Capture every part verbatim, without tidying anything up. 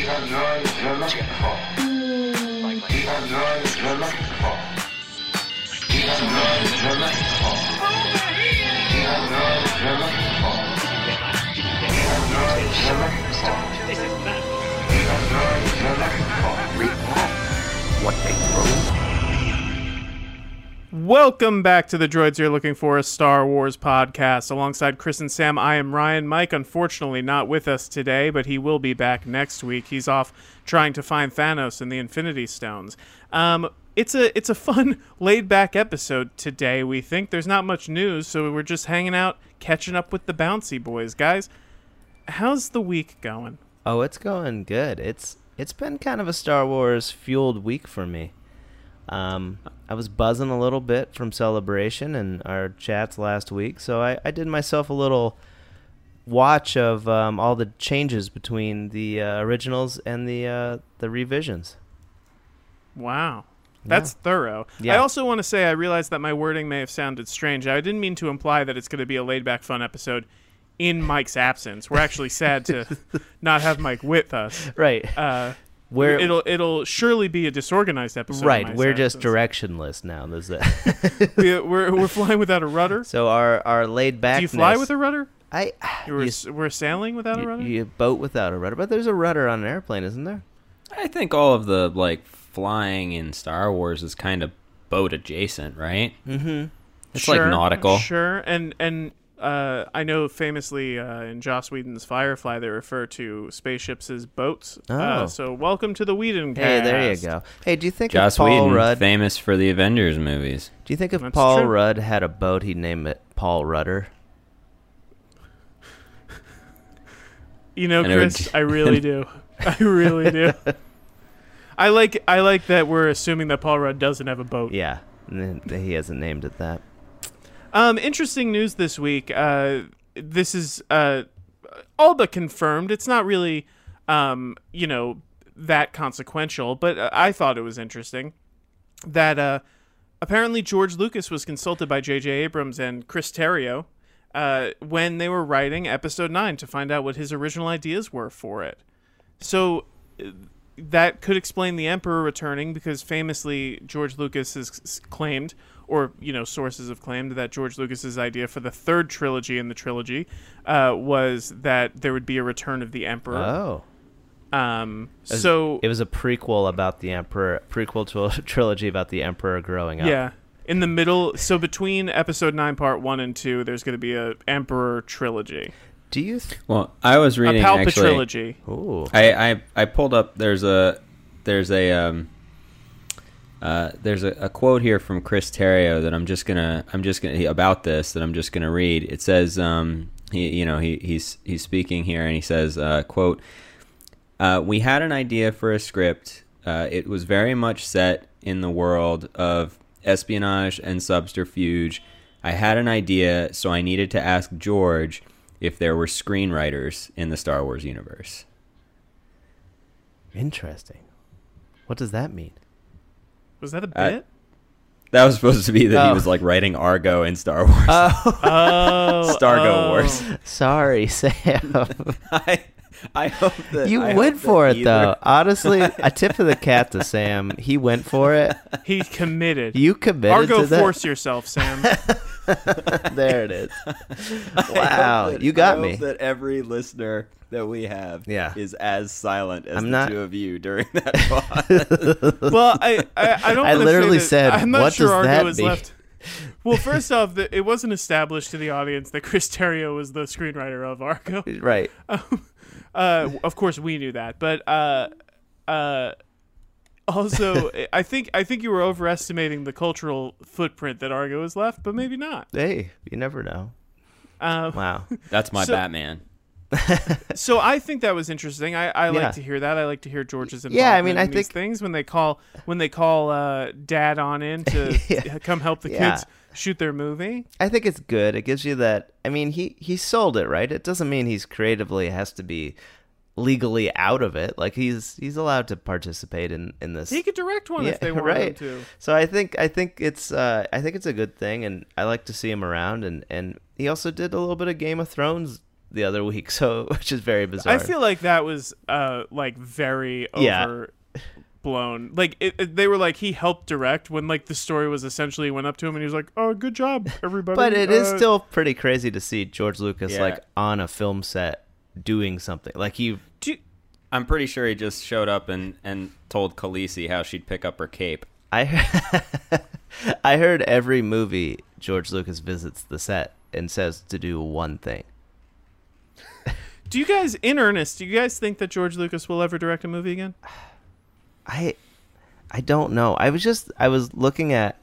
have no idea you're looking for. You have no idea you're looking for. You have no idea you're looking for. You have no idea you're looking for. You have no idea you're looking for. This is that. You have no idea you're looking for. Read that. What they throw. Welcome back to the Droids You're Looking For, a Star Wars podcast. Alongside Chris and Sam, I am Ryan. Mike, unfortunately, not with us today, but he will be back next week. He's off trying to find Thanos and the Infinity Stones. Um, it's a it's a fun, laid-back episode today, we think. There's not much news, so we're just hanging out, catching up with the Bouncy Boys. Guys, how's the week going? Oh, it's going good. It's It's been kind of a Star Wars-fueled week for me. Um, I was buzzing a little bit from Celebration and our chats last week, so I, I did myself a little watch of um, all the changes between the uh, originals and the uh, the revisions. Wow. That's Yeah. thorough. Yeah. I also want to say I realized that my wording may have sounded strange. I didn't mean to imply that it's going to be a laid-back, fun episode in Mike's absence. We're actually sad to not have Mike with us. Right. Uh, We're, it'll it'll surely be a disorganized episode. right, in Mike's we're just absence. directionless now. There's that. we, we're we're flying without a rudder. So our, our laid backness. Do you fly with a rudder? I, We're, you, we're sailing without a you, rudder? you boat without a rudder, but there's a rudder on an airplane, isn't there? I think all of the like flying in Star Wars is kind of boat adjacent, right? Mm-hmm. It's Sure, like nautical. Sure, and and uh, I know famously uh, in Joss Whedon's Firefly they refer to spaceships as boats. Uh, Oh. so welcome to the Whedon Hey, cast. there you go. Hey, do you think Joss if Paul Whedon, Rudd? famous for the Avengers movies. Do you think if That's Paul true. Rudd had a boat, he'd name it Paul Rudder? You know, And it would- Chris, I really do. I really do. I like I like that we're assuming that Paul Rudd doesn't have a boat. Yeah, and then he hasn't named it that. Um, interesting news this week. Uh, this is uh, all but confirmed. It's not really, um, you know, that consequential, but uh, I thought it was interesting that uh, apparently George Lucas was consulted by J J Abrams and Chris Terrio uh, when they were writing Episode nine to find out what his original ideas were for it. So uh, that could explain the Emperor returning, because famously George Lucas has s- claimed, or you know, sources have claimed, that George Lucas's idea for the third trilogy in the trilogy uh, was that there would be a return of the Emperor. Oh, Um, It was- so it was a prequel about the Emperor, prequel to a trilogy about the Emperor growing up. yeah, in the middle. So between Episode nine, Part one and two, there's going to be a Emperor trilogy, Do you? Th- Well, I was a reading Palpa actually. trilogy. Ooh. I, I I pulled up. There's a there's a um uh there's a, a quote here from Chris Terrio that I'm just gonna I'm just gonna about this that I'm just gonna read. It says um he you know he he's he's speaking here and he says uh quote uh we had an idea for a script. Uh, it was very much set in the world of espionage and subterfuge. I had an idea, so I needed to ask George if there were screenwriters in the Star Wars universe. Interesting. What does that mean? Was that a Uh, bit? That was supposed to be that he Oh. was like writing Argo in Star Wars. Oh, Oh, Stargo oh. Wars. sorry, Sam. I, I hope that You I went hope for that it, either- though. Honestly, a tip of the cap to Sam. He went for it. He committed. You committed Argo, to that. force yourself, Sam. There it is. I Wow, hope that- you got I me. hope that every listener that we have Yeah. is as silent as I'm the not- two of you during that pause. Well, I, I, I don't. I wanna literally say said, that, I'm not "What sure does Argo that is mean?" left. Well, first off, the, it wasn't established to the audience that Chris Terrio was the screenwriter of Argo. Right. Uh, of course, we knew that, but uh, uh, also, I think I think you were overestimating the cultural footprint that Argo has left, but maybe not. Hey, you never know. Um, Wow. That's my So- Batman. So I think that was interesting. I, I Yeah. like to hear that. I like to hear George's involvement Yeah, I mean, in I these think- things when they call when they call uh, Dad on in to Yeah. come help the Yeah. kids shoot their movie. I think it's good. It gives you that. I mean, he he sold it, right? It doesn't mean he's creatively has to be legally out of it. Like he's he's allowed to participate in in this. He could direct one Yeah, if they wanted right. him to. So I think I think it's uh, I think it's a good thing, and I like to see him around. And, and he also did a little bit of Game of Thrones the other week, so which is very bizarre. I feel like that was uh like very Yeah. overblown. Like it, it- they were like he helped direct when like the story was essentially went up to him and he was like, "Oh, good job, everybody." But it is Uh, still pretty crazy to see George Lucas Yeah. like on a film set doing something. Like he do you- I'm pretty sure he just showed up and, and told Khaleesi how she'd pick up her cape. I I heard every movie George Lucas visits the set and says to do one thing. do you guys, in earnest, do you guys think that George Lucas will ever direct a movie again? I I don't know. I was just I was looking at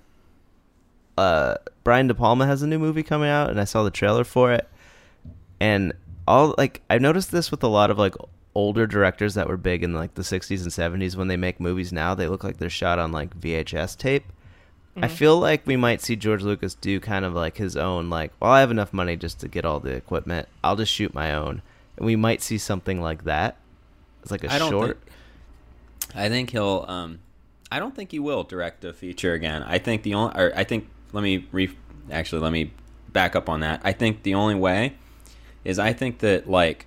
uh Brian De Palma has a new movie coming out and I saw the trailer for it. And all like I've noticed this with a lot of like older directors that were big in like the sixties and seventies. When they make movies now, they look like they're shot on like V H S tape. I feel like we might see George Lucas do kind of like his own, like, well, I have enough money just to get all the equipment. I'll just shoot my own. And we might see something like that. It's like a I don't short. Think, I think he'll. Um, I don't think he will direct a feature again. I think the only. Or I think. Let me re. Actually, let me back up on that. I think the only way is I think that like.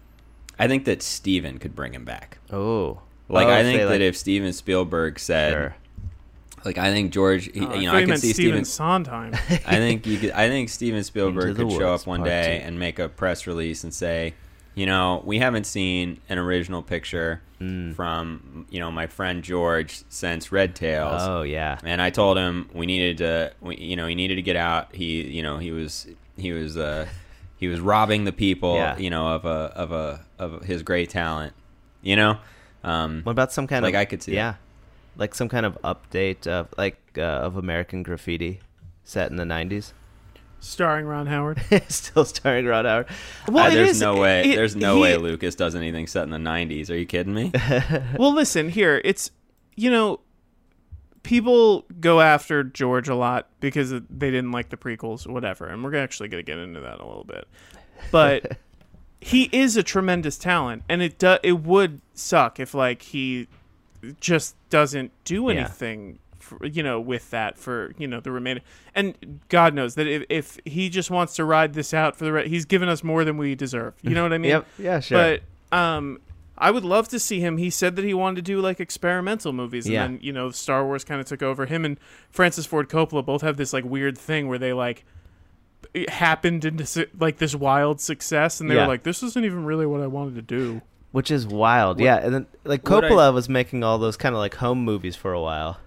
I think that Steven could bring him back. Oh. Like Oh, I if think they, that like- if Steven Spielberg said. Sure. Like I think George, he, Oh, you know, thought I you can meant see Steven Steven. Sondheim. I think you could. I think Steven Spielberg Into the could show Woods, up one Part day two. and make a press release and say, you know, we haven't seen an original picture Mm. from you know my friend George since Red Tails. Oh, yeah. And I told him we needed to, we, you know, he needed to get out. He, you know, he was he was uh, he was robbing the people, Yeah. you know, of a of a of his great talent, you know. Um, What about some kind Like, of I could see yeah, like some kind of update of like uh, of American Graffiti set in the nineties, Starring Ron Howard. still starring Ron Howard. Well, uh, it there's is- no way. it- there's no he- way Lucas does anything set in the nineties. Are you kidding me? Well, listen here. It's, you know, people go after George a lot because they didn't like the prequels or whatever, and we're actually going to get into that a little bit. But he is a tremendous talent, and it do, it would suck if like he just doesn't do Yeah. anything. For, you know, with that for you know the remainder, and God knows that if, if he just wants to ride this out for the rest, he's given us more than we deserve. You know what I mean? Yep. Yeah. Sure. But um, I would love to see him. He said that he wanted to do like experimental movies, and Yeah. then you know Star Wars kind of took over. Him and Francis Ford Coppola both have this like weird thing where they like it happened into su- like this wild success, and they Yeah. were like, "This isn't even really what I wanted to do." Which is wild. yeah. And then like what I- Coppola was making all those kind of like home movies for a while.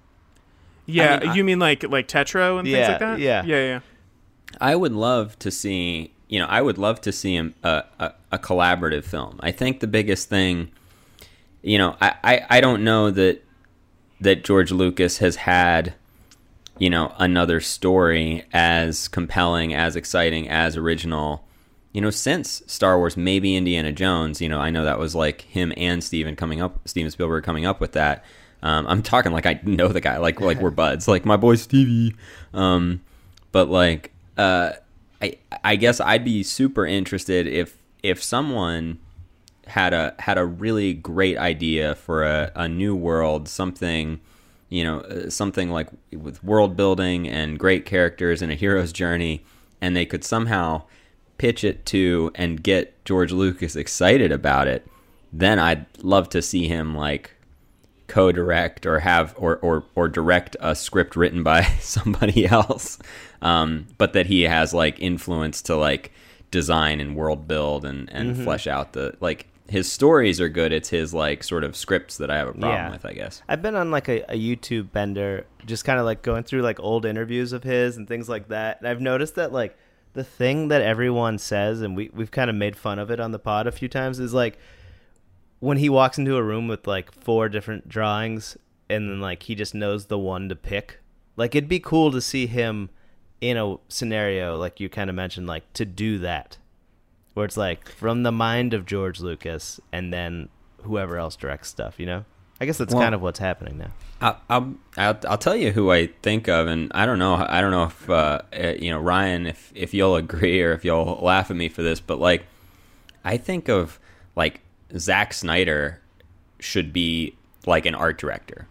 Yeah, mean, I- you mean like like Tetro and things Yeah, like that? yeah. yeah, yeah. I would love to see, you know, I would love to see him a, a, a collaborative film. I think the biggest thing, you know, I, I, I don't know that that George Lucas has had, you know, another story as compelling, as exciting, as original, you know, since Star Wars, maybe Indiana Jones. You know, I know that was like him and Steven coming up, Steven Spielberg coming up with that. Um, I'm talking like I know the guy, like like we're buds, like my boy Stevie. Um, but like, uh, I I guess I'd be super interested if if someone had a had a really great idea for a, a new world, something, you know, uh, something like with world building and great characters and a hero's journey, and they could somehow pitch it to and get George Lucas excited about it. Then I'd love to see him like co-direct or have or, or or direct a script written by somebody else, um, but that he has like influence to like design and world build and and Mm-hmm. flesh out the like his stories are good. It's his like sort of scripts that I have a problem Yeah. with, I guess. I've been on like a, a YouTube bender, just kind of like going through like old interviews of his and things like that. And I've noticed that like the thing that everyone says, and we, we've kind of made fun of it on the pod a few times, is like when he walks into a room with like four different drawings and then like he just knows the one to pick. Like it'd be cool to see him in a scenario like you kind of mentioned, like to do that. Where it's like from the mind of George Lucas and then whoever else directs stuff, you know? I guess that's Well- kind of what's happening now. I'll, I'll I'll I'll tell you who I think of, and I don't know I don't know if uh, uh, you know Ryan, if if you'll agree or if you'll laugh at me for this, but like I think of like Zack Snyder should be like an art director,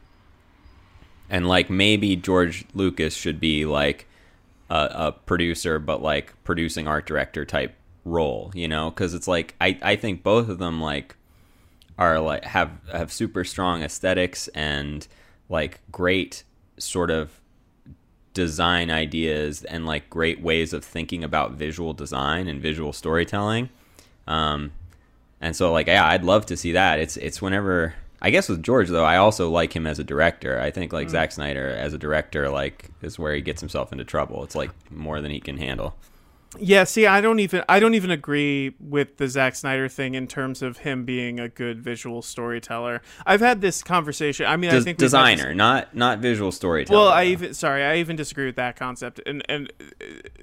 and like maybe George Lucas should be like a, a producer, but like producing art director type role, you know, because it's like I, I think both of them like are like have have super strong aesthetics and like great sort of design ideas and like great ways of thinking about visual design and visual storytelling. Um, and so like yeah, I'd love to see that. It's it's whenever I guess with George though, I also like him as a director. I think like mm. Zack Snyder as a director like is where he gets himself into trouble. It's like more than he can handle. Yeah, see, I don't even I don't even agree with the Zack Snyder thing in terms of him being a good visual storyteller. I've had this conversation. I mean, Des- I think designer, this, not not visual storyteller. Well, I though. even sorry, I even disagree with that concept. And and uh,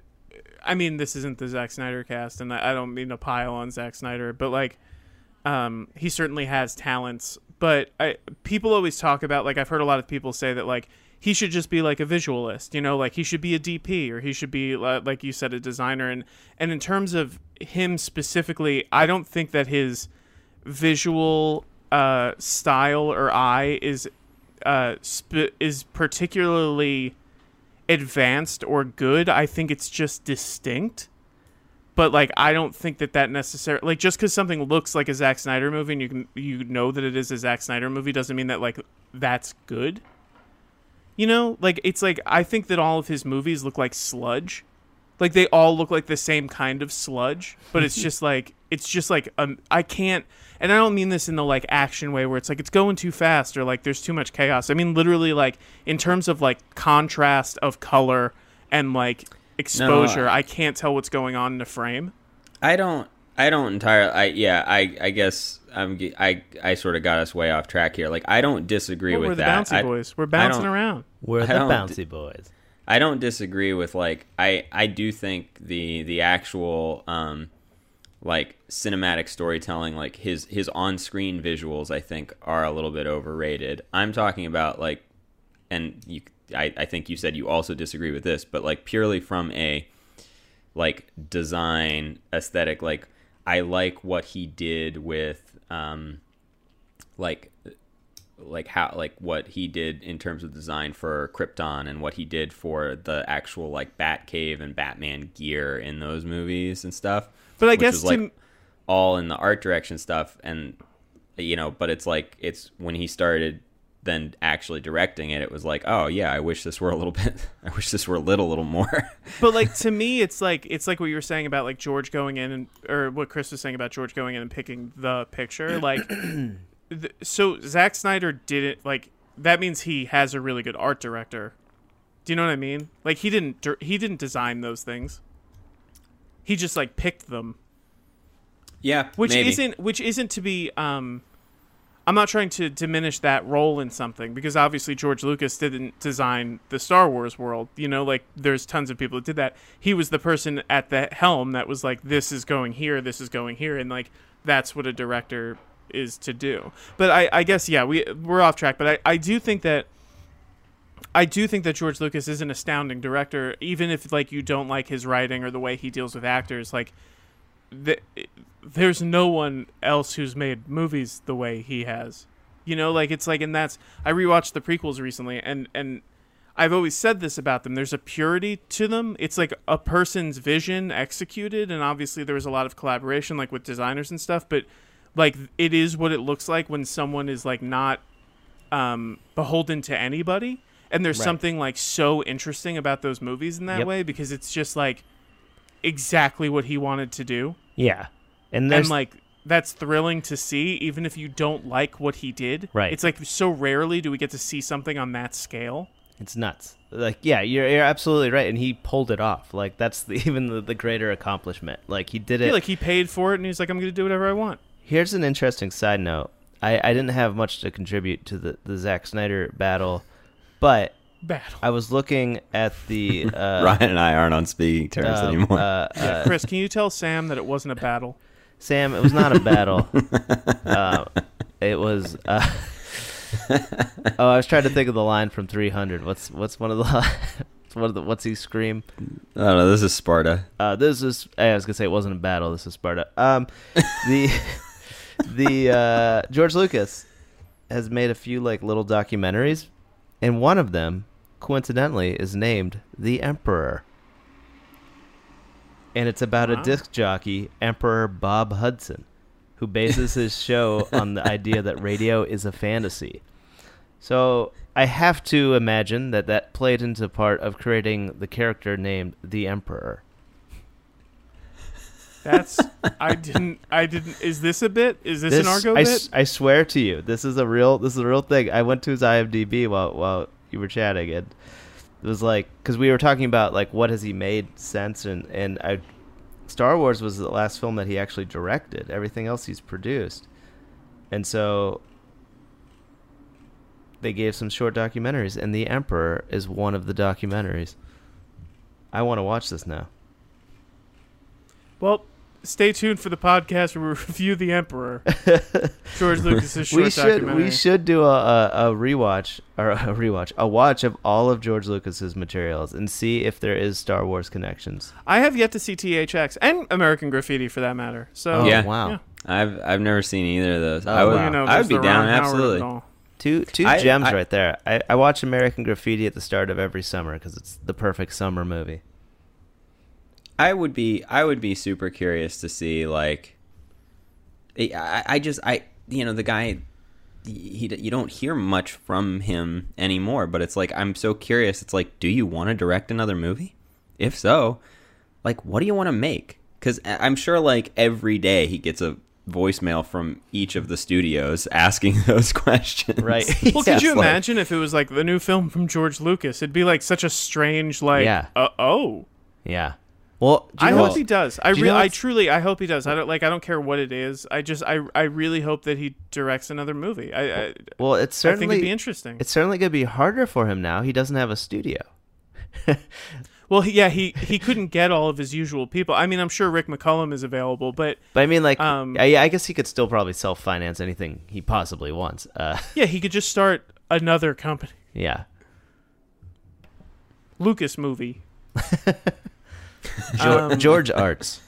I mean, this isn't the Zack Snyder cast, and I don't mean to pile on Zack Snyder, but like, um, he certainly has talents. But I people always talk about like I've heard a lot of people say that like. He should just be like a visualist, you know, like he should be a D P or he should be, like you said, a designer. And, and in terms of him specifically, I don't think that his visual uh, style or eye is uh, sp- is particularly advanced or good. I think it's just distinct. But like, I don't think that that necessarily like just because something looks like a Zack Snyder movie and you can you know that it is a Zack Snyder movie doesn't mean that like that's good. You know, like, it's like, I think that all of his movies look like sludge. Like, they all look like the same kind of sludge. But it's just like, it's just like, um, I can't, and I don't mean this in the, like, action way where it's like, it's going too fast or, like, there's too much chaos. I mean, literally, like, in terms of, like, contrast of color and, like, exposure, no, I, I can't tell what's going on in the frame. I don't, I don't entirely, I, yeah, I, I guess I'm, I, I sort of got us way off track here. Like, I don't disagree well, with we're the that. bouncy I, boys. We're bouncing around. We're the bouncy boys. I don't disagree with, like, I, I do think the, the actual, um, like, cinematic storytelling, like, his, his on-screen visuals, I think, are a little bit overrated. I'm talking about, like, and you, I, I think you said you also disagree with this, but, like, purely from a, like, design aesthetic, like, I like what he did with, um, like, like how, like what he did in terms of design for Krypton and what he did for the actual like Batcave and Batman gear in those movies and stuff. But I which guess was, like, to... all in the art direction stuff, and you know, but it's like it's when he started then actually directing it, it was like, oh yeah, I wish this were a little bit, I wish this were a little, little more. But like to me, it's like it's like what you were saying about like George going in and or what Chris was saying about George going in and picking the picture. Like, th- so Zack Snyder didn't like that means he has a really good art director. Do you know what I mean? Like he didn't he didn't design those things. He just like picked them. Yeah, which maybe. isn't which isn't to be. Um, I'm not trying to diminish that role in something because obviously George Lucas didn't design the Star Wars world. You know, like there's tons of people that did that. He was the person at the helm that was like, this is going here, this is going here. And like, that's what a director is to do. But I, I guess, yeah, we, we're off track. But I, I do think that, I do think that George Lucas is an astounding director, even if like you don't like his writing or the way he deals with actors. Like, the, there's no one else who's made movies the way he has, you know, like it's like, and that's, I rewatched the prequels recently and, and I've always said this about them. There's a purity to them. It's like a person's vision executed. And obviously there was a lot of collaboration, like with designers and stuff, but like it is what it looks like when someone is like not, um, beholden to anybody. And there's right. something like so interesting about those movies in that yep. way, because it's just like exactly what he wanted to do. Yeah. And, and like that's thrilling to see, even if you don't like what he did. Right. It's like so rarely do we get to see something on that scale. It's nuts. Like, yeah, you're you're absolutely right, and he pulled it off. Like that's the, even the, the greater accomplishment. Like he did it. Yeah, like he paid for it, and he's like, I'm going to do whatever I want. Here's an interesting side note. I, I didn't have much to contribute to the the Zack Snyder battle, but. Battle. I was looking at the uh, Ryan and I aren't on speaking terms um, anymore. Uh, yeah, uh, Chris, can you tell Sam that it wasn't a battle? Sam, it was not a battle. uh, it was. Uh, oh, I was trying to think of the line from three hundred. What's what's one of the what of the, what's he scream? I don't know. This is Sparta. Uh, this is. I was gonna say it wasn't a battle. This is Sparta. Um, the the uh, George Lucas has made a few like little documentaries. And one of them, coincidentally, is named The Emperor. and it's about Wow. a disc jockey, Emperor Bob Hudson, who bases his show on the idea that radio is a fantasy. So I have to imagine that that played into part of creating the character named the Emperor. That's I didn't I didn't. Is this a bit? Is this, an Argo I, bit? s- I swear to you, this is a real this is a real thing. I went to his IMDb while while you were chatting, and it was like, because we were talking about like what has he made sense, and and I, Star Wars was the last film that he actually directed. Everything else he's produced, and so they gave some short documentaries, and The Emperor is one of the documentaries. I want to watch this now. Well, stay tuned for the podcast where we review The Emperor, George Lucas's short we should documentary. we should do a, a, a rewatch or a rewatch a watch of all of George Lucas's materials and see if there is Star Wars connections. I have yet to see T H X and American Graffiti for that matter. So Oh, Yeah. wow. yeah. I've I've never seen either of those. Oh, I would wow. You know, I there's would be the down Ron Howard of absolutely. it all. Two two I- gems I- right there. I, I watch American Graffiti at the start of every summer because it's the perfect summer movie. I would be I would be super curious to see like I, I just I you know the guy he you don't hear much from him anymore, but it's like I'm so curious. It's like, do you want to direct another movie? If so, like what do you want to make? Cuz I'm sure like every day he gets a voicemail from each of the studios asking those questions. Right. Well, could you It's like- imagine if it was like the new film from George Lucas? It'd be like such a strange, like, Yeah. uh, oh. Yeah. Well, do you I know hope what's- he does. I do you really, know I what's- truly, I hope he does. I don't like. I don't care what it is. I just, I, I really hope that he directs another movie. I, I, Well, it's I think certainly it'd be interesting. it's certainly going to be harder for him now. He doesn't have a studio. Well, he, yeah, he he couldn't get all of his usual people. I mean, I'm sure Rick McCullum is available, but But I mean, like, Um, I, I guess he could still probably self-finance anything he possibly wants. Uh, yeah, he could just start another company, yeah. Lucas movie. George, Um, George Arts.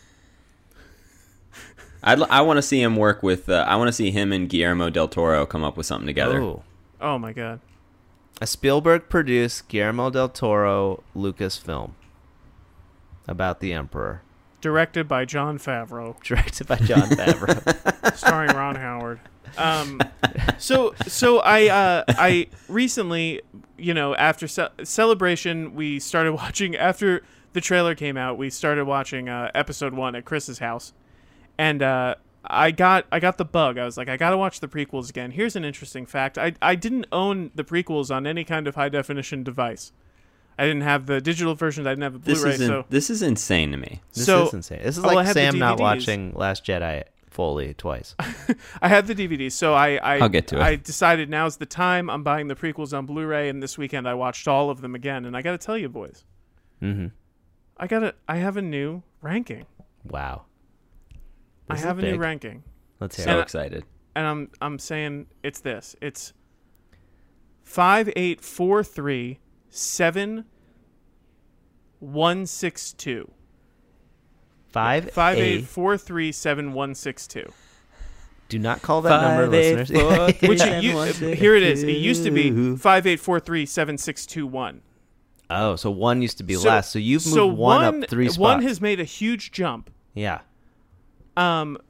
I'd, I want to see him work with. Uh, I want to see him and Guillermo del Toro come up with something together. Oh. Oh my god. A Spielberg-produced Guillermo del Toro Lucas film about the Emperor, Directed by Jon Favreau, directed by Jon Favreau. starring Ron Howard. Um, so so I uh, I recently, you know, after ce- Celebration, we started watching. After the trailer came out, we started watching uh, episode one at Chris's house, and uh, I got I got the bug. I was like, I gotta watch the prequels again. Here's an interesting fact: I I didn't own the prequels on any kind of high definition device. I didn't have the digital versions. I didn't have the This Blu-ray. is in, so this is insane to me. This So- is insane. This is Oh, I like had the Sam not D V Ds. watching Last Jedi fully twice. I had the D V Ds, so I I, I'll get to it. I decided now's the time. I'm buying the prequels on Blu-ray, and this weekend I watched all of them again. And I got to tell you, boys, Mm-hmm. I got to I have a new ranking. Wow. I This is have a big. new ranking, Let's hear So And it. I- excited. and I'm I'm saying it's this. It's five eight four three seven one six two. Five, Five eight eight. four three seven one six two. Do not call that number, Five, eight, listeners. four, three, Which seven, it, one, you, six, here it is. It used to be two. five eight four three seven six two one. Oh, so one used to be So- last. So you've moved so one, one, up three spots. One has made a huge jump. yeah. Um.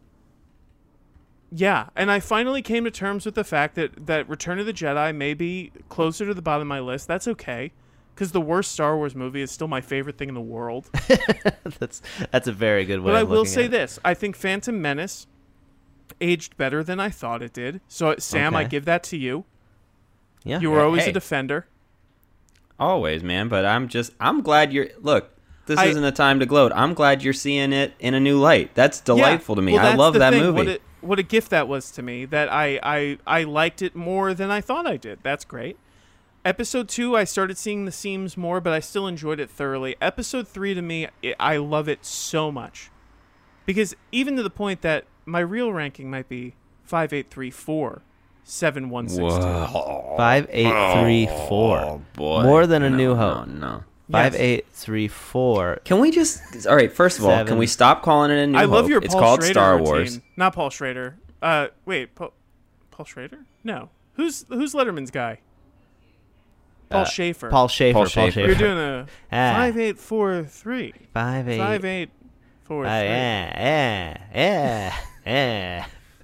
Yeah, and I finally came to terms with the fact that that Return of the Jedi may be closer to the bottom of my list. That's okay, because the worst Star Wars movie is still my favorite thing in the world. that's that's a very good way. But I of will looking say at it. this: I think Phantom Menace aged better than I thought it did. So, Sam, I Okay. give that to you. Yeah. You were always Hey. a defender. Always, man. But I'm just I'm glad you're. Look, this I- isn't a time to gloat. I'm glad you're seeing it in a new light. That's delightful Yeah. to me. Well, I that's love the that thing. movie. What a, what a gift that was to me. That I, I I liked it more than I thought I did. That's great. Episode two, I started seeing the seams more, but I still enjoyed it thoroughly. Episode three, to me, it, I love it so much, because even to the point that my real ranking might be five eight three four seven one six two. Whoa. Five eight three four. Oh, boy. More than a No, New no, Hope. No. Five Yes. eight three four. Can we just? All right. First of all, Seven. can we stop calling it a New I Hope? love your It's Paul called Schrader Star routine. Wars. Not Paul Schrader. Uh, wait, Paul, Paul Schrader? No. Who's who's Letterman's guy? Paul uh, Schaefer. Paul Schaefer. Paul Paul Schaefer. Schaefer. You're doing a Ah. five eight four three. five eight. Five eight four Uh, three. yeah, yeah, yeah, yeah.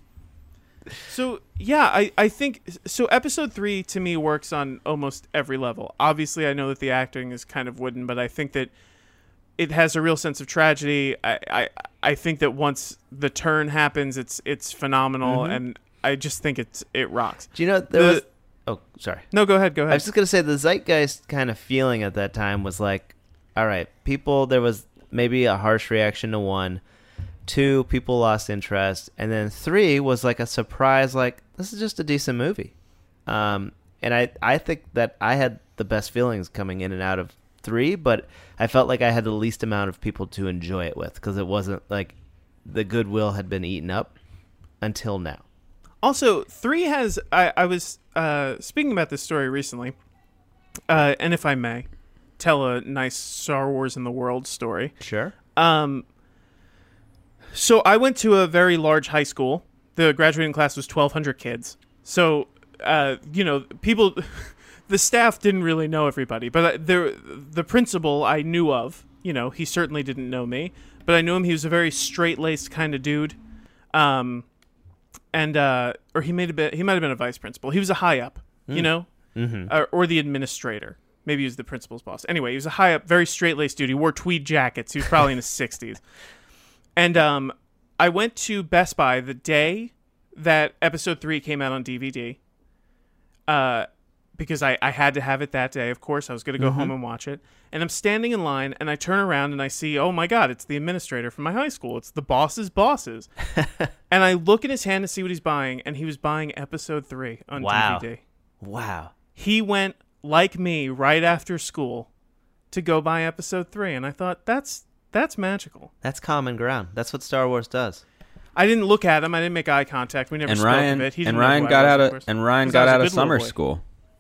So yeah, I, I think so. Episode three to me works on almost every level. Obviously, I know that the acting is kind of wooden, but I think that it has a real sense of tragedy. I I, I think that once the turn happens, it's it's phenomenal, Mm-hmm. and I just think it's it rocks. Do you know there The- was? Oh, sorry. No, go ahead, go I ahead. was just gonna say the zeitgeist kind of feeling at that time was like, all right, people. There was maybe a harsh reaction to one, two, people lost interest, and then three was like a surprise. Like this is just a decent movie, um, and I I think that I had the best feelings coming in and out of three, but I felt like I had the least amount of people to enjoy it with because it wasn't like the goodwill had been eaten up until now. Also, three has. I, I was uh, speaking about this story recently, uh, and if I may, tell a nice Star Wars in the world story. Sure. Um, so I went to a very large high school. The graduating class was twelve hundred kids. So, uh, you know, people, the staff didn't really know everybody, but there, the principal I knew of. You know, he certainly didn't know me, but I knew him. He was a very straight-laced kind of dude. Um, and uh, or he made a bit. He might have been a vice principal. He was a high up. You know, Mm-hmm. uh, or the administrator. Maybe he was the principal's boss. Anyway, he was a high up, very straight laced dude. He wore tweed jackets. He was probably in his sixties. And um, I went to Best Buy the day that episode three came out on D V D. Uh, because I, I had to have it that day, of course. I was going to go home and watch it. And I'm standing in line, and I turn around, and I see, oh, my God, it's the administrator from my high school. It's the boss's bosses. And I look in his hand to see what he's buying, and he was buying episode three on Wow. D V D. Wow. He went, like me, right after school to go buy episode three. And I thought, that's that's magical. That's common ground. That's what Star Wars does. I didn't look at him. I didn't make eye contact. We never And spoke Ryan of it. He and didn't know Ryan who I got was, out of of course. and Ryan 'Cause I got was a out of good little summer boy. school.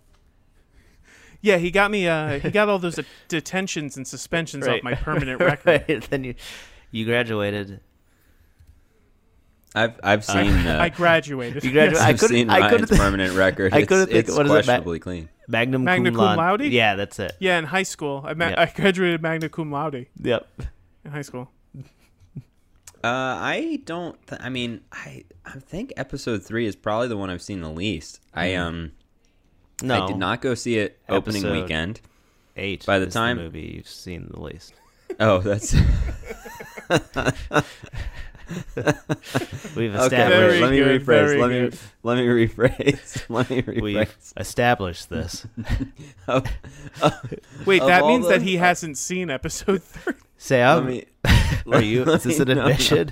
Yeah, he got me. Uh, he got all those uh, detentions and suspensions Right. off my permanent record. Right. Then you, you graduated. I've I've seen uh, I graduated. You graduated. I I've couldn't. seen I Ryan's couldn't. Think, permanent record. I It's, couldn't think- it's what is it, Ma- questionably clean. Magnum, Magna cum, cum laude. laude? Yeah, that's it. Yeah, in high school. I, ma- Yeah. I graduated magna cum laude Yep. in high school. Uh, I don't. Th- I mean, I I think episode three is probably the one I've seen the least. I um No. I did not go see it opening Episode- weekend. Eight. By the is time- the movie you've seen the least. Oh, that's We've okay. established. Very let me good, rephrase. very Let me good. let me rephrase. Let me rephrase. We've established this. Of- Wait, Of that all means the- that he hasn't seen episode three. Say, let I'm, me. are you? Is this an No, no. admission?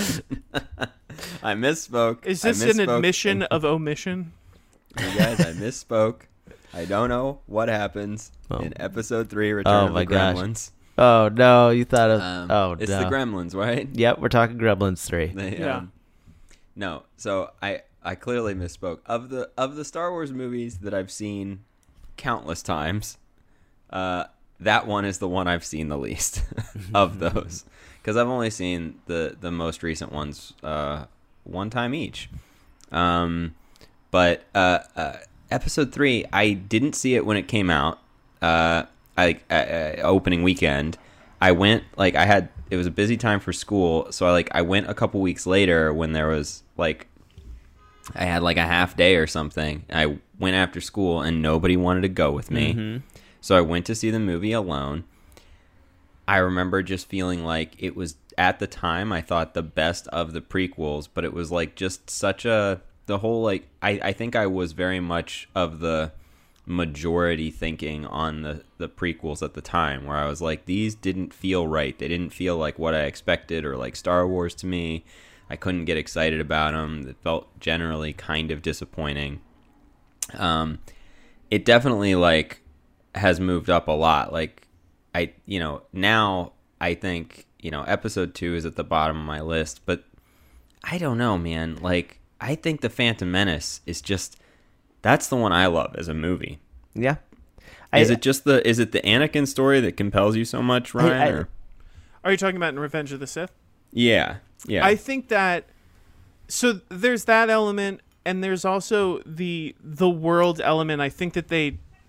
I misspoke. Is I this an misspoke. admission of omission? You guys, I misspoke. I don't know what happens Oh. in episode three, Return Oh of my the gosh. Gremlins. Oh no, you thought of. Um, oh it's no. the Gremlins, right? Yep, we're talking Gremlins three. They, Yeah. um, no, so I I clearly misspoke. Of the of the Star Wars movies that I've seen countless times, uh, that one is the one I've seen the least of those, because I've only seen the the most recent ones uh, one time each. Um, but uh, uh, episode three, I didn't see it when it came out. Uh, I uh, uh, opening weekend, I went like I had it was a busy time for school, so I like I went a couple weeks later when there was like I had like a half day or something. I went after school and nobody wanted to go with me, Mhm. so I went to see the movie alone. I remember just feeling like it was at the time I thought the best of the prequels, but it was like just such a the whole like I, I think I was very much of the majority thinking on the, the prequels at the time, where I was like, these didn't feel right. They didn't feel like what I expected or like Star Wars to me. I couldn't get excited about them. It felt generally kind of disappointing. Um, it definitely like has moved up a lot. Like I, you know, now I think, you know, episode two is at the bottom of my list, but I don't know, man. Like, I think The Phantom Menace is just, that's the one I love as a movie. Yeah. Is I- it just the, is it the Anakin story that compels you so much, Ryan? I- or? Are you talking about in Revenge of the Sith? Yeah. Yeah. I think that so there's that element, and there's also the the world element. I think that they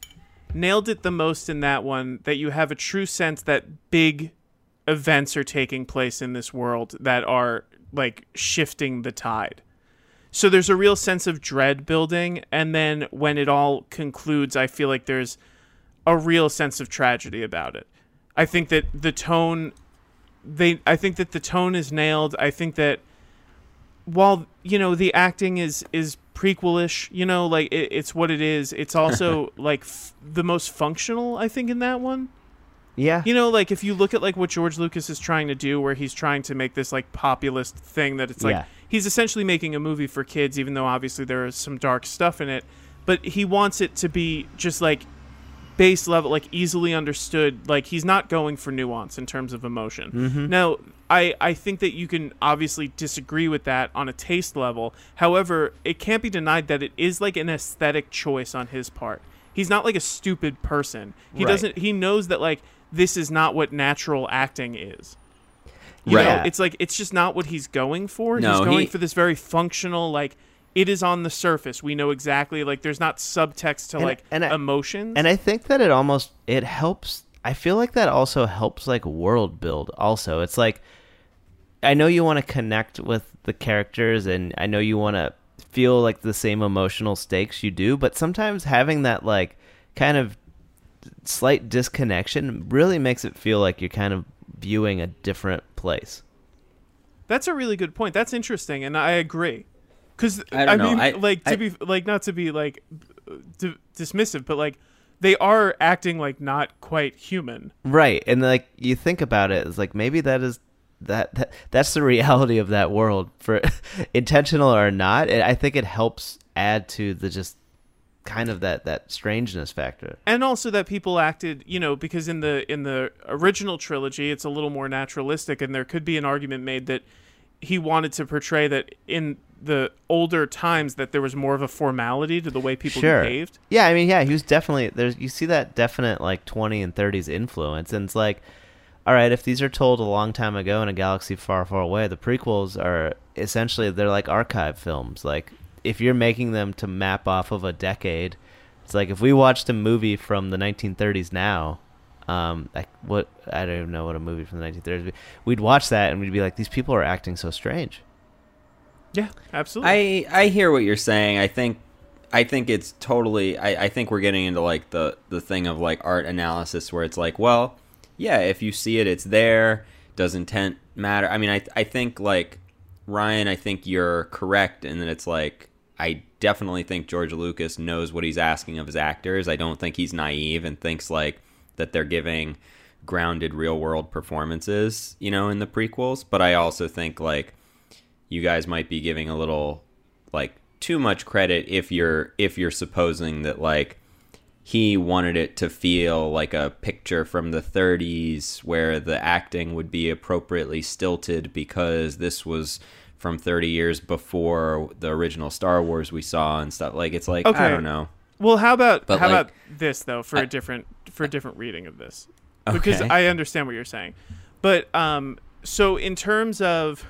nailed it the most in that one, that you have a true sense that big events are taking place in this world that are like shifting the tide. So there's a real sense of dread building, and then when it all concludes, I feel like there's a real sense of tragedy about it. I think that the tone they I think that the tone is nailed. I think that while, you know, the acting is is prequelish, you know, like it, it's what it is, it's also like f- the most functional, I think, in that one. Yeah. You know, like if you look at like what George Lucas is trying to do, where he's trying to make this like populist thing that it's like Yeah. he's essentially making a movie for kids, even though obviously there is some dark stuff in it, but he wants it to be just like base level, like easily understood. Like he's not going for nuance in terms of emotion. Mm-hmm. Now, I, I think that you can obviously disagree with that on a taste level. However, it can't be denied that it is like an aesthetic choice on his part. He's not like a stupid person. He Right. doesn't. He knows that like this is not what natural acting is. You Right. know, it's like it's just not what he's going for. No, he's going he- for this very functional, like it is on the surface. We know exactly, like there's not subtext to And- like and I- emotions. And I think that it almost it helps. I feel like that also helps like world build. Also, it's like I know you want to connect with the characters, and I know you want to feel like the same emotional stakes you do, but sometimes having that like kind of slight disconnection really makes it feel like you're kind of viewing a different place. That's a really good point. That's interesting, and I agree. Because I I, don't know. mean, I- like to I- be like not to be like d- dismissive, but like they are acting like not quite human. Right. And like you think about it, it's like maybe that is that, that that's the reality of that world, for intentional or not. And I think it helps add to the just kind of that that strangeness factor. And also that people acted, you know, because in the in the original trilogy, it's a little more naturalistic, and there could be an argument made that he wanted to portray that in the older times that there was more of a formality to the way people Sure. behaved. Yeah, I mean, yeah, he was definitely there's you see that definite like twenty and thirties influence, and it's like, all right, if these are told a long time ago in a galaxy far, far away, the prequels are essentially they're like archive films. Like if you're making them to map off of a decade, it's like if we watched a movie from the nineteen thirties now, um, like what I don't even know what a movie from the nineteen thirties would be. We'd watch that and we'd be like, these people are acting so strange. Yeah, absolutely. I I hear what you're saying. I think I think it's totally. I, I think we're getting into like the the thing of like art analysis where it's like, well, yeah, if you see it, it's there. Does intent matter? I mean, I I think like Ryan, I think you're correct in that it's like I definitely think George Lucas knows what he's asking of his actors. I don't think he's naive and thinks like that they're giving grounded real world performances, you know, in the prequels. But I also think like you guys might be giving a little like too much credit if you're if you're supposing that like he wanted it to feel like a picture from the thirties where the acting would be appropriately stilted because this was from thirty years before the original Star Wars we saw and stuff. Like it's like Okay. I don't know. Well, how about But, how like, about this though for I- a different for a different reading of this, because Okay. I understand what you're saying, but um, so in terms of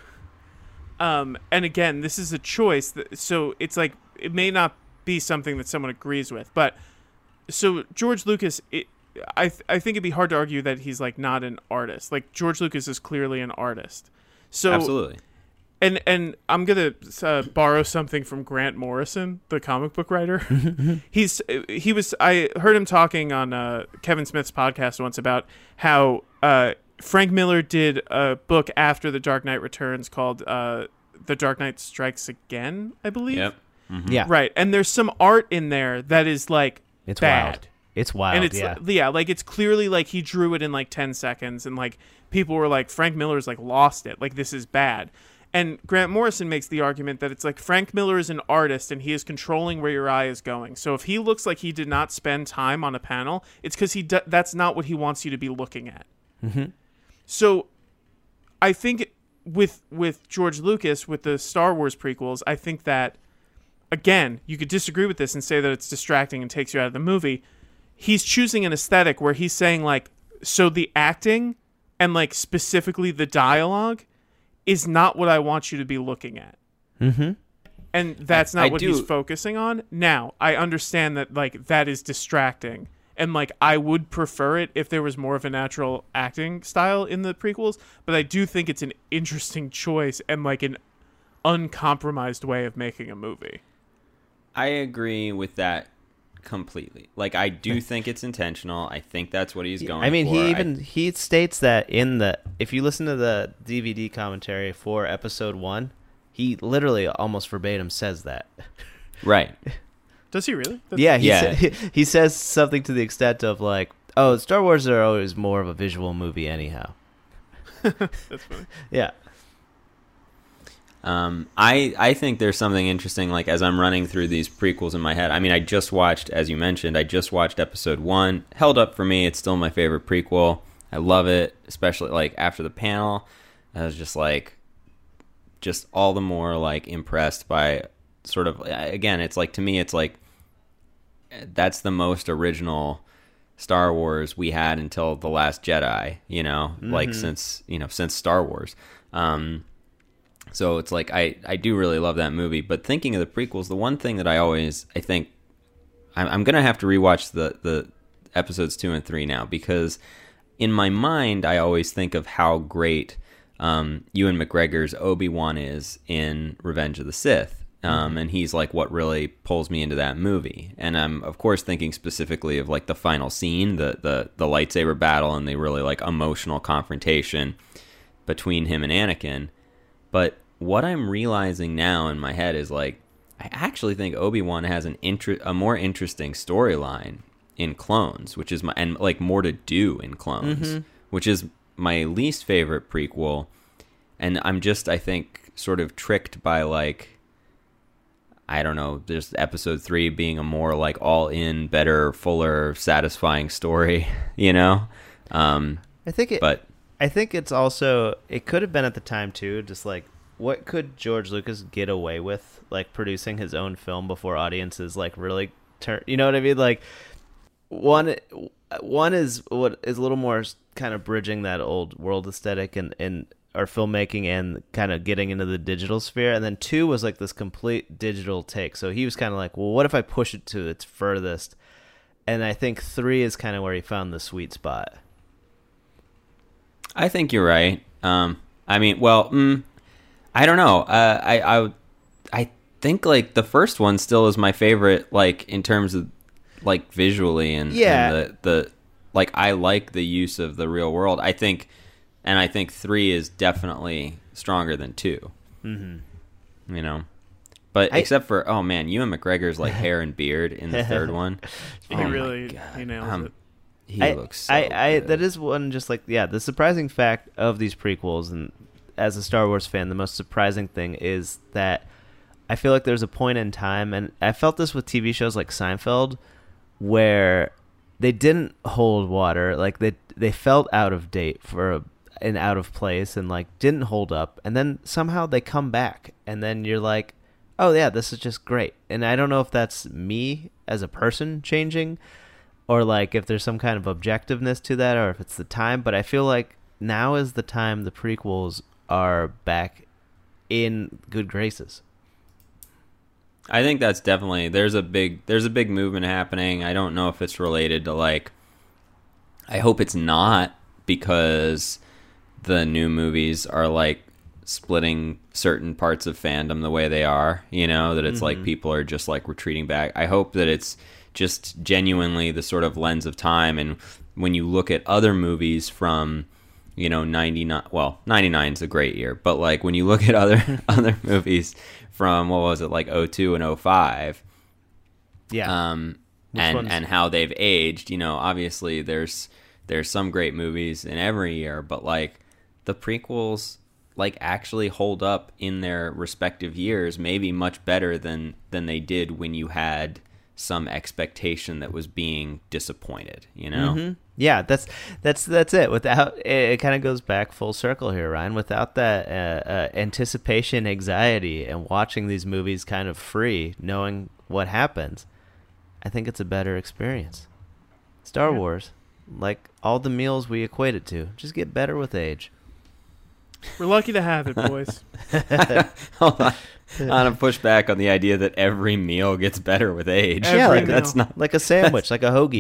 um, and again, this is a choice. That, so it's like it may not be something that someone agrees with, but so George Lucas, it, I th- I think it'd be hard to argue that he's like not an artist. Like George Lucas is clearly an artist. So Absolutely. and and I'm gonna uh, borrow something from Grant Morrison, the comic book writer. He's he was I heard him talking on uh, Kevin Smith's podcast once about how uh, Frank Miller did a book after The Dark Knight Returns called uh, The Dark Knight Strikes Again, I believe. Yep. Yeah. Right, and there's some art in there that is like It's bad. wild. It's wild. And it's yeah. yeah, like it's clearly like he drew it in like ten seconds, and like people were like Frank Miller's like lost it, like this is bad. And Grant Morrison makes the argument that it's like Frank Miller is an artist and he is controlling where your eye is going. So if he looks like he did not spend time on a panel, it's because he d- that's not what he wants you to be looking at. Mm-hmm. So I think with with George Lucas with the Star Wars prequels, I think that again you could disagree with this and say that it's distracting and takes you out of the movie. He's choosing an aesthetic where he's saying like, so the acting and like specifically the dialogue is not what I want you to be looking at. Mm-hmm. And that's I- not I what do- he's focusing on. Now, I understand that like that is distracting and like I would prefer it if there was more of a natural acting style in the prequels, but I do think it's an interesting choice and like an uncompromised way of making a movie. I agree with that completely. Like, I do think it's intentional. I think that's what he's going for. I mean, for. he even I, he states that in the if you listen to the D V D commentary for episode one, he literally almost verbatim says that. Right. Does he really? That's- Yeah, he, Yeah. Sa- he says something to the extent of like, "Oh, Star Wars are always more of a visual movie, anyhow." That's funny. Yeah. Um, I I think there's something interesting, like, as I'm running through these prequels in my head. I mean, I just watched, as you mentioned, I just watched episode one. Held up for me. It's still my favorite prequel. I love it, especially, like, after the panel. I was just, like, just all the more, like, impressed by sort of, again, it's like, to me, it's like, that's the most original Star Wars we had until The Last Jedi, you know, mm-hmm. like, since, you know, since Star Wars. Um... So it's like, I, I do really love that movie. But thinking of the prequels, the one thing that I always, I think, I'm, I'm going to have to rewatch the, the episodes two and three now, because in my mind, I always think of how great um, Ewan McGregor's Obi-Wan is in Revenge of the Sith. Um, mm-hmm. And he's like what really pulls me into that movie. And I'm, of course, thinking specifically of like the final scene, the, the, the lightsaber battle, and the really like emotional confrontation between him and Anakin. But what I'm realizing now in my head is, like, I actually think Obi-Wan has an inter- a more interesting storyline in Clones, which is my, and like more to do in Clones, mm-hmm. which is my least favorite prequel. And I'm just, I think, sort of tricked by, like, I don't know, just episode three being a more like all in, better, fuller, satisfying story, you know? Um, I think it, but I think it's also, it could have been at the time too, just like, what could George Lucas get away with, like, producing his own film before audiences, like, really turn, you know what I mean? Like, one one is what is a little more kind of bridging that old world aesthetic and, and our filmmaking and kind of getting into the digital sphere. And then two was, like, this complete digital take. So he was kind of like, well, what if I push it to its furthest? And I think three is kind of where he found the sweet spot. I think you're right. Um, I mean, well, mm, I don't know. Uh, I, I, I think like the first one still is my favorite, like in terms of like visually and, yeah. and the, the, like I like the use of the real world. I think, and I think three is definitely stronger than two. Mm-hmm. You know, but I, except for oh man, Ewan McGregor's like hair and beard in the third one. He oh really he nails um, it. He I, looks so I, I good. that is one just like yeah the surprising fact of these prequels, and as a Star Wars fan the most surprising thing is that I feel like there's a point in time, and I felt this with T V shows like Seinfeld, where they didn't hold water, like they they felt out of date for a, and out of place and like didn't hold up, and then somehow they come back, and then you're like, oh yeah, this is just great. And I don't know if that's me as a person changing, or like if there's some kind of objectiveness to that, or if it's the time, but I feel like now is the time the prequels are back in good graces. I think that's definitely there's a big there's a big movement happening. I don't know if it's related to like I hope it's not, because the new movies are like splitting certain parts of fandom the way they are, you know, that it's mm-hmm. like people are just like retreating back. I hope that it's just genuinely the sort of lens of time, and when you look at other movies from, you know, ninety-nine, well, ninety-nine is a great year, but like when you look at other other movies from, what was it, like oh two and oh five, yeah, um, Which and ones? and how they've aged, you know, obviously there's there's some great movies in every year, but like the prequels like actually hold up in their respective years, maybe much better than than they did when you had some expectation that was being disappointed, you know? Mm-hmm. Yeah, that's that's that's it. Without it, it kind of goes back full circle here, Ryan. Without that uh, uh, anticipation, anxiety, and watching these movies kind of free, knowing what happens, I think it's a better experience. Star yeah. Wars, like all the meals we equate it to, just get better with age. We're lucky to have it, boys. Hold on. I want to push back on the idea that every meal gets better with age. Every yeah, like meal. that's not like a sandwich, like a hoagie.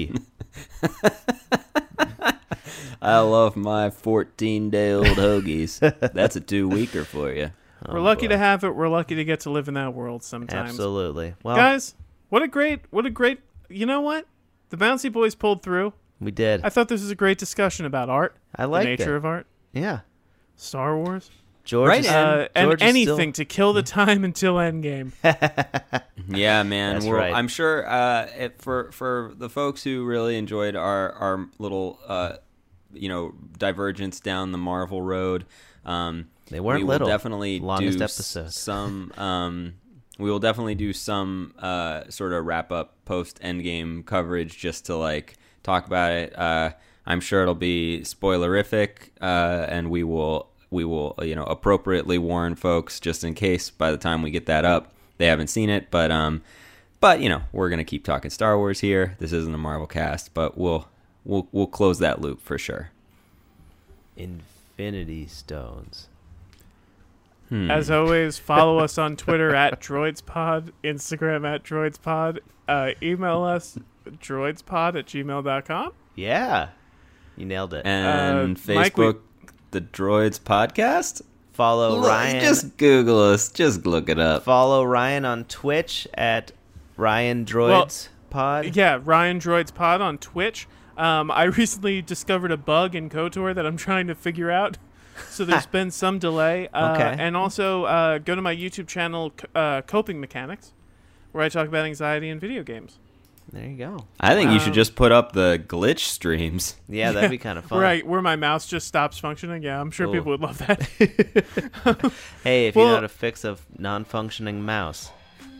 I love my fourteen-day-old hoagies. That's a two-weeker for you. We're lucky to have it. We're lucky to get to live in that world sometimes. Absolutely. Well, guys, what a great, what a great. You know what? The Bouncy Boys pulled through. we did. I thought this was a great discussion about art. I liked the nature it. of art. Yeah. Star Wars. George Right, is, Uh, and George is anything still- to kill the time until Endgame. Yeah, man. That's We're, right. I'm sure uh, it, for for the folks who really enjoyed our our little uh, you know divergence down the Marvel road, um, They weren't we little. will definitely Longest do episode. s- some. Um, we will definitely do some uh, sort of wrap up post Endgame coverage just to like talk about it. Uh, I'm sure it'll be spoilerific, uh, and we will we will you know appropriately warn folks just in case by the time we get that up they haven't seen it. But um, but you know we're gonna keep talking Star Wars here. This isn't a Marvel cast, but we'll we'll we'll close that loop for sure. Infinity Stones. Hmm. As always, follow us on Twitter at DroidsPod, Instagram at DroidsPod, uh, email us droidspod at gmail dot com. Yeah. You nailed it. And Uh, Mike, we- Facebook, the Droids Podcast. follow Look, Ryan. just Google us. Just look it up. Follow Ryan on Twitch at Ryan Droids Pod. Yeah, Ryan DroidsPod on Twitch. Um, I recently discovered a bug in KOTOR that I'm trying to figure out. So there's been some delay. Uh, Okay. And also uh, go to my YouTube channel, C- uh, Coping Mechanics, where I talk about anxiety in video games. There you go. I think you Um, should just put up the glitch streams. Yeah, that'd be kind of fun. Where, I, where my mouse just stops functioning. Yeah, I'm sure Ooh. people would love that. Hey, if you Well- know how to fix a non-functioning mouse.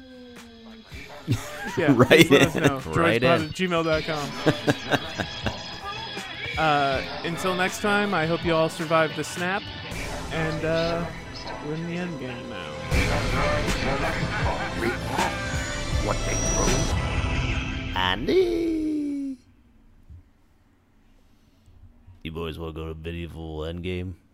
Yeah, Right please let us in. know. Right droidspod in. at gmail dot com. uh, until next time, I hope you all survive the snap, and uh, we're in the end game now. What they throw. Andy. You boys want to go to Medieval Endgame?